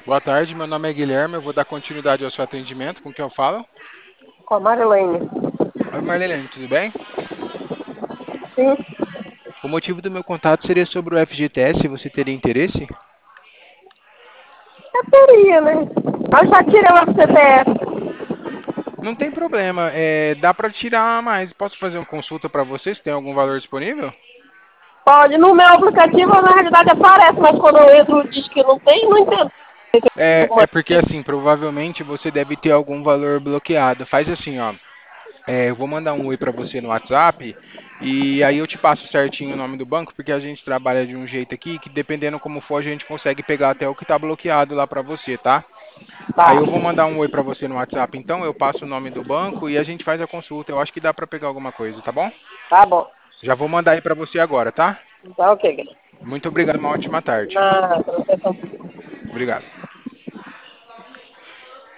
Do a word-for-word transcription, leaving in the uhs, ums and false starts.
Boa tarde, meu nome é Guilherme, eu vou dar continuidade ao seu atendimento, com quem eu falo? Com a Marilene. Oi Marlene, tudo bem? Sim, O motivo do meu contato seria sobre o F G T S, você teria interesse? eu teria, né? Eu já tirei o C P F. Não tem problema, é, dá para tirar mais. Posso fazer uma consulta para você, se tem algum valor disponível? Pode, no meu aplicativo na realidade aparece, mas quando eu entro diz que não tem, não entendo. É, é porque assim, provavelmente você deve ter algum valor bloqueado. Faz assim, ó. É, eu vou mandar um oi para você no WhatsApp e aí eu te passo certinho o nome do banco, porque a gente trabalha de um jeito aqui que dependendo como for a gente consegue pegar até o que está bloqueado lá para você, tá? Aí Tá, eu vou mandar um oi para você no WhatsApp, então eu passo o nome do banco e a gente faz a consulta. Eu acho que dá para pegar alguma coisa, tá bom? tá bom. Já vou mandar aí para você agora, tá? Tá ok, Muito obrigado, uma ótima tarde. na proteção. Obrigado.